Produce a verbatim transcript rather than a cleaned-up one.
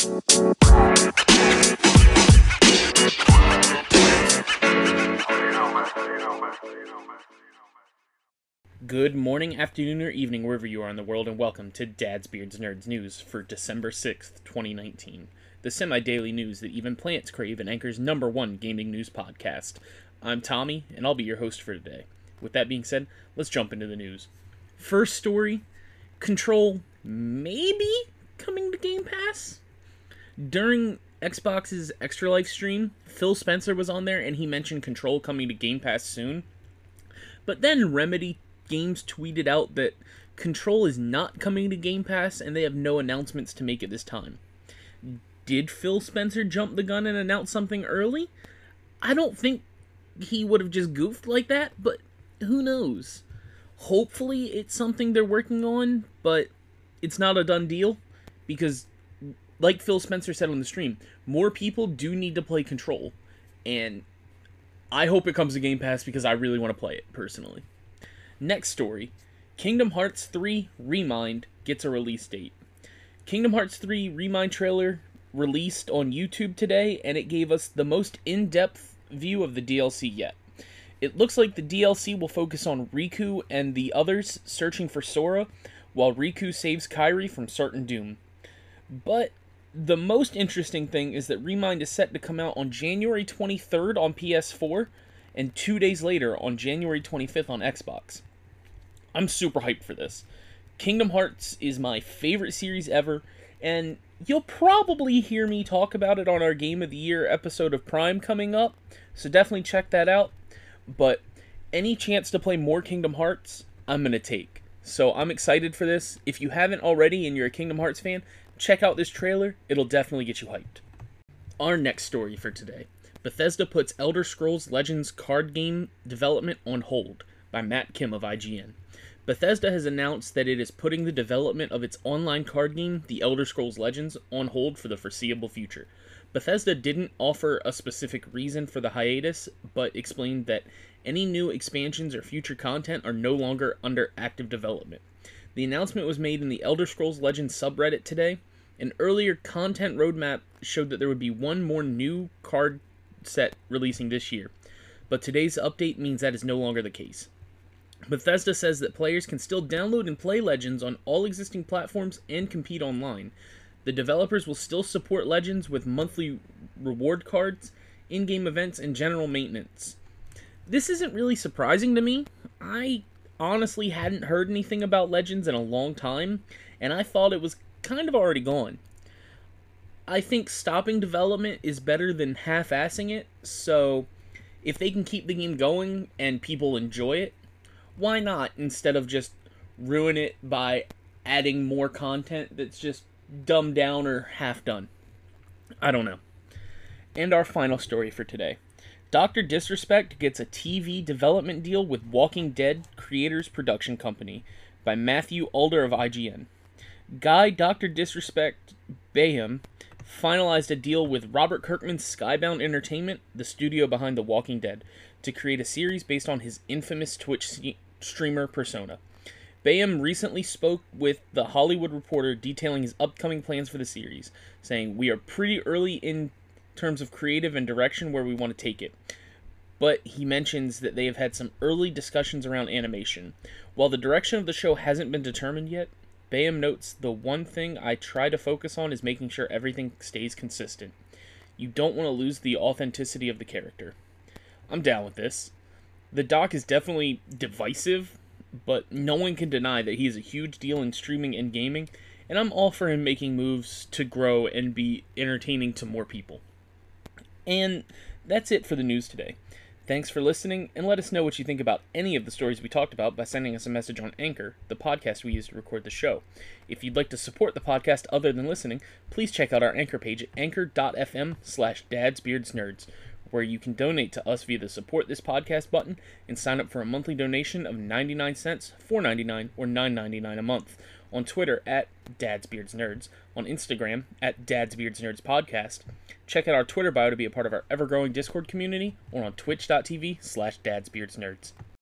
Good morning, afternoon, or evening, wherever you are in the world, and welcome to Dad's Beards Nerds News for December sixth, twenty nineteen. The semi-daily news that even plants crave and Anchor's number one gaming news podcast. I'm Tommy, and I'll be your host for today. With that being said, let's jump into the news. First story, Control maybe coming to Game Pass? During Xbox's Extra Life stream, Phil Spencer was on there, and he mentioned Control coming to Game Pass soon. But then Remedy Games tweeted out that Control is not coming to Game Pass and they have no announcements to make at this time. Did Phil Spencer jump the gun and announce something early? I don't think he would have just goofed like that, but who knows? Hopefully it's something they're working on, but it's not a done deal because, like Phil Spencer said on the stream, more people do need to play Control, and I hope it comes to Game Pass because I really want to play it, personally. Next story, Kingdom Hearts three Remind gets a release date. Kingdom Hearts three Remind trailer released on YouTube today, and it gave us the most in-depth view of the D L C yet. It looks like the D L C will focus on Riku and the others searching for Sora, while Riku saves Kairi from certain doom. But the most interesting thing is that Remind is set to come out on January twenty-third on P S four, and two days later on January twenty-fifth on Xbox. I'm super hyped for this. Kingdom Hearts is my favorite series ever, and you'll probably hear me talk about it on our Game of the Year episode of Prime coming up, so definitely check that out. But any chance to play more Kingdom Hearts, I'm going to take. So I'm excited for this. If you haven't already and you're a Kingdom Hearts fan, check out this trailer. It'll definitely get you hyped. Our next story for today. Bethesda puts Elder Scrolls Legends card game development on hold, by Matt Kim of I G N. Bethesda has announced that it is putting the development of its online card game, The Elder Scrolls Legends, on hold for the foreseeable future. Bethesda didn't offer a specific reason for the hiatus, but explained that any new expansions or future content are no longer under active development. The announcement was made in the Elder Scrolls Legends subreddit today. An earlier content roadmap showed that there would be one more new card set releasing this year, but today's update means that is no longer the case. Bethesda says that players can still download and play Legends on all existing platforms and compete online. The developers will still support Legends with monthly reward cards, in-game events, and general maintenance. This isn't really surprising to me. I honestly hadn't heard anything about Legends in a long time, and I thought it was kind of already gone. I think stopping development is better than half-assing it, so if they can keep the game going and people enjoy it, why not, instead of just ruin it by adding more content that's just dumbed down or half done? I don't know. And our final story for today. Doctor Disrespect gets a T V development deal with Walking Dead Creators Production Company, by Matthew Alder of I G N. Guy Doctor Disrespect Bayham finalized a deal with Robert Kirkman's Skybound Entertainment, the studio behind The Walking Dead, to create a series based on his infamous Twitch streamer persona. Bayham recently spoke with The Hollywood Reporter detailing his upcoming plans for the series, saying, "We are pretty early in terms of creative and direction where we want to take it." But he mentions that they have had some early discussions around animation. While the direction of the show hasn't been determined yet, Bayham notes, "The one thing I try to focus on is making sure everything stays consistent. You don't want to lose the authenticity of the character." I'm down with this. The doc is definitely divisive, but no one can deny that he is a huge deal in streaming and gaming, and I'm all for him making moves to grow and be entertaining to more people. And that's it for the news today. Thanks for listening, and let us know what you think about any of the stories we talked about by sending us a message on Anchor, the podcast we use to record the show. If you'd like to support the podcast other than listening, please check out our Anchor page at anchor.fm slash dadsbeardsnerds, where you can donate to us via the Support This Podcast button and sign up for a monthly donation of ninety-nine cents, four ninety-nine, or nine ninety-nine a month. On Twitter at dadsbeardsnerds, on Instagram at dadsbeardsnerdspodcast. Check out our Twitter bio to be a part of our ever-growing Discord community, or on twitch.tv slash dadsbeardsnerds.